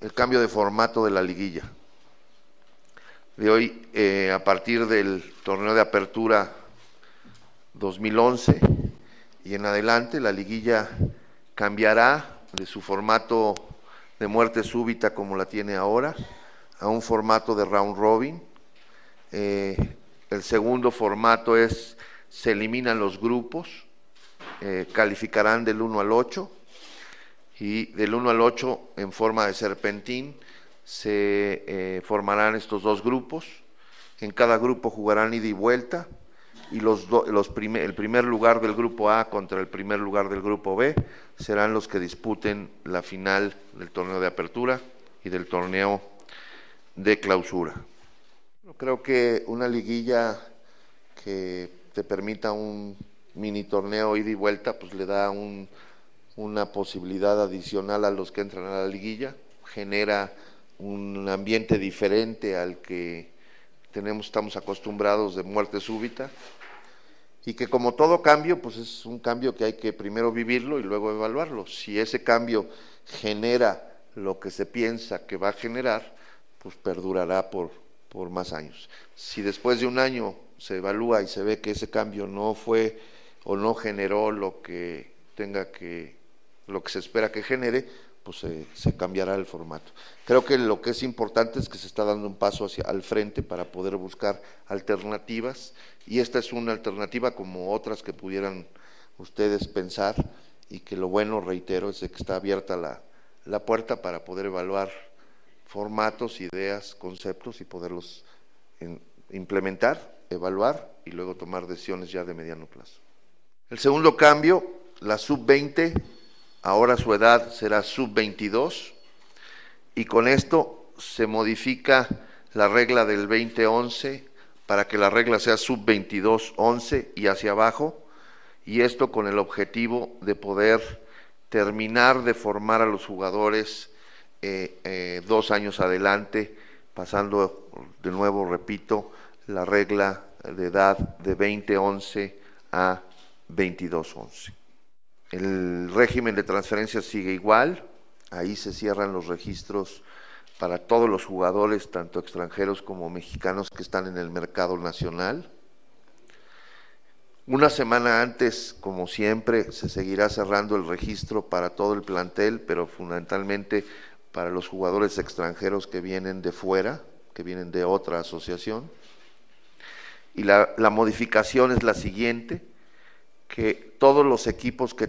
el cambio de formato de la liguilla. De hoy, a partir del torneo de apertura 2011 y en adelante, la liguilla cambiará de su formato de muerte súbita como la tiene ahora a un formato de round robin. El segundo formato es, se eliminan los grupos, calificarán del 1 al 8 y del 1 al 8 en forma de serpentín se formarán estos dos grupos. En cada grupo jugarán ida y vuelta y el primer lugar del grupo A contra el primer lugar del grupo B serán los que disputen la final del torneo de apertura y del torneo de clausura. Creo que una liguilla que te permita un mini torneo ida y vuelta, pues le da una posibilidad adicional a los que entran a la liguilla, genera un ambiente diferente al que estamos acostumbrados de muerte súbita, y que como todo cambio, pues es un cambio que hay que primero vivirlo y luego evaluarlo. Si ese cambio genera lo que se piensa que va a generar, pues perdurará por más años. Si después de un año se evalúa y se ve que ese cambio no fue o no generó lo que se espera que genere, pues se cambiará el formato. Creo que lo que es importante es que se está dando un paso al frente para poder buscar alternativas, y esta es una alternativa como otras que pudieran ustedes pensar, y que lo bueno, reitero, es de que está abierta la puerta para poder evaluar formatos, ideas, conceptos y poderlos implementar, evaluar y luego tomar decisiones ya de mediano plazo. El segundo cambio, la sub-20, ahora su edad será sub-22, y con esto se modifica la regla del 20-11 para que la regla sea sub-22-11 y hacia abajo, y esto con el objetivo de poder terminar de formar a los jugadores 2 años adelante, pasando de nuevo, repito, la regla de edad de 20-11 a 22-11. El régimen de transferencias sigue igual, ahí se cierran los registros para todos los jugadores, tanto extranjeros como mexicanos que están en el mercado nacional. Una semana antes, como siempre, se seguirá cerrando el registro para todo el plantel, pero fundamentalmente para los jugadores extranjeros que vienen de fuera, que vienen de otra asociación. Y la modificación es la siguiente: que todos los equipos que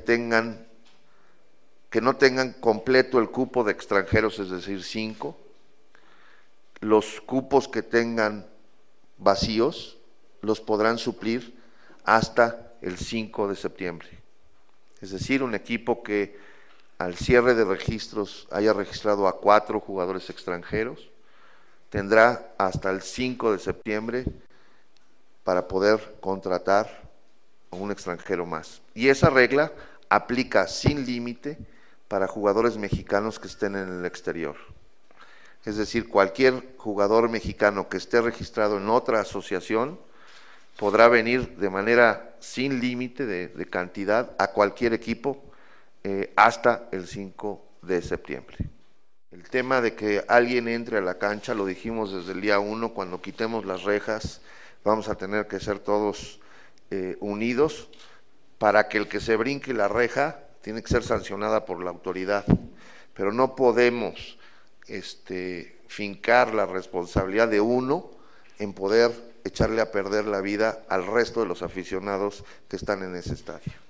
no tengan completo el cupo de extranjeros, es decir, 5, los cupos que tengan vacíos los podrán suplir hasta el 5 de septiembre. Es decir, un equipo que al cierre de registros haya registrado a 4 jugadores extranjeros, tendrá hasta el 5 de septiembre para poder contratar a un extranjero más. Y esa regla aplica sin límite para jugadores mexicanos que estén en el exterior. Es decir, cualquier jugador mexicano que esté registrado en otra asociación podrá venir de manera sin límite de cantidad a cualquier equipo hasta el 5 de septiembre. El tema de que alguien entre a la cancha, lo dijimos desde el día 1, cuando quitemos las rejas vamos a tener que ser todos unidos, para que el que se brinque la reja tiene que ser sancionada por la autoridad, pero no podemos fincar la responsabilidad de uno en poder echarle a perder la vida al resto de los aficionados que están en ese estadio.